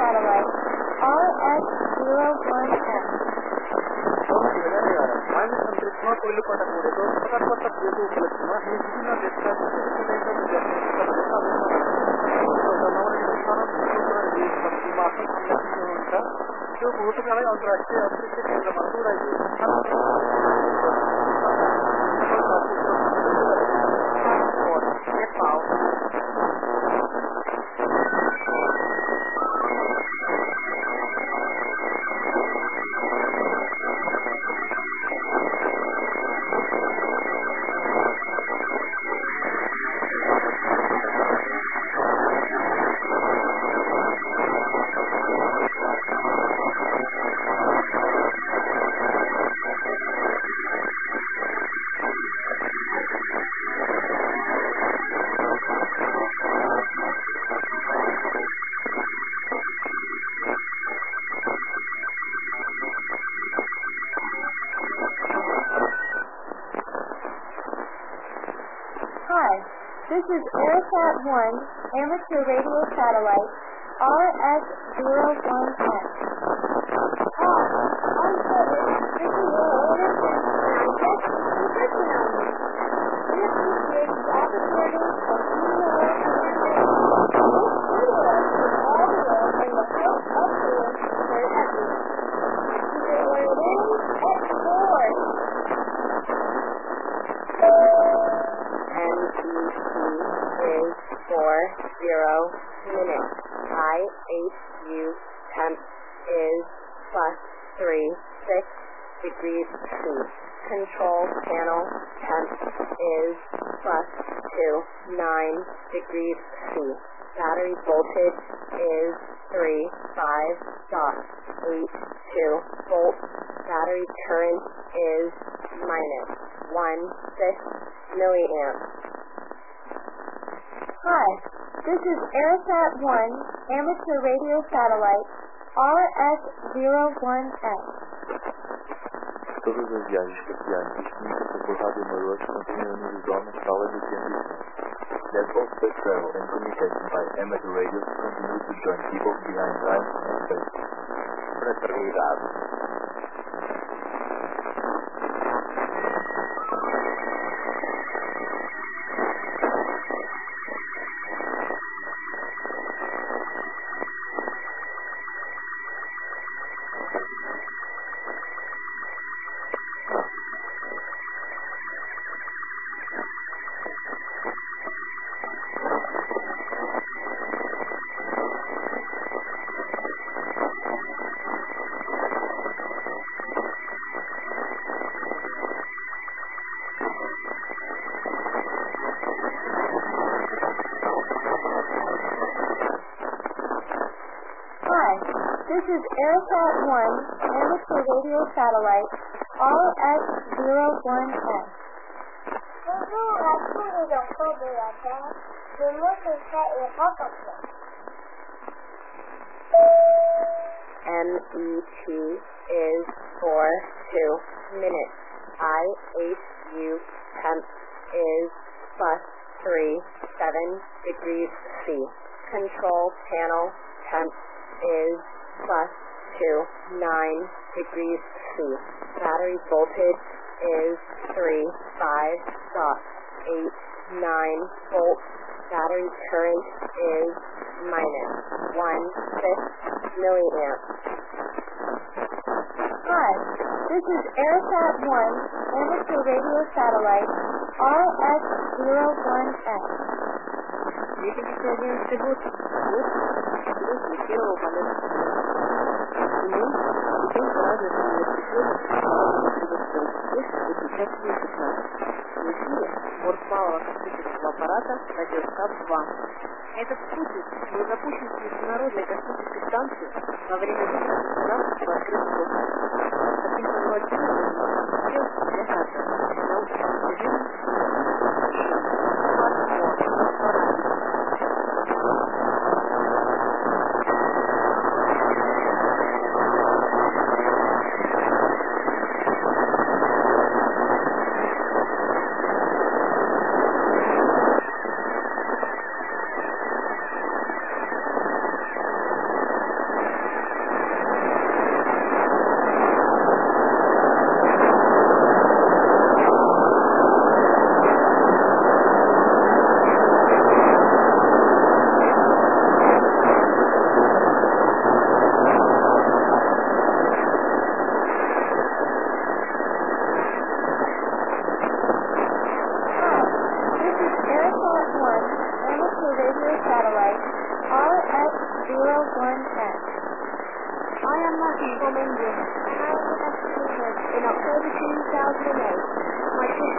satellite RS-01F. This is AeroSat-1 amateur radio satellite RS-01F. Hi, I'm Kevin. This is Will Anderson, and I'm just working on you. We appreciate the opportunity of being your information. This video is audio and the host updates for everyone. You can learn names at 40 minutes. IHU temp is +36 degrees C. Control panel temp is +29 degrees C. Battery voltage is 35.82 volts. Battery current is -1.6 milliamps. Hi, this is AeroSat-1 amateur radio satellite RS-01F. Todas as viagens espaciais disponíveis por rádio amador continuam no visual na sala de científicos. That all space travel and communication by amateur radio continue to join people behind time and space. Fraternidade. This is AeroSat-1 amateur radio satellite RS-01F. Bonjour à tous les enfants de la Terre. Le mot secret est rencontré. MET is for 2 minutes. IHU temp is +37 degrees C. Control panel temp is +29 degrees C. Battery voltage is 35.89 volts. Battery current is -1.6 milliamps. Hi, this is AeroSat-1 amateur radio satellite RS-01F. Бортпалого космического аппарата «Радиостат-2». Этот спутник был запущен с Международной космической станции во время выхода государства в открытый космос. Таким инновационным успел для научных достижений Highway RX-01X. I am Matthew from England, and I was in October 2008. My trip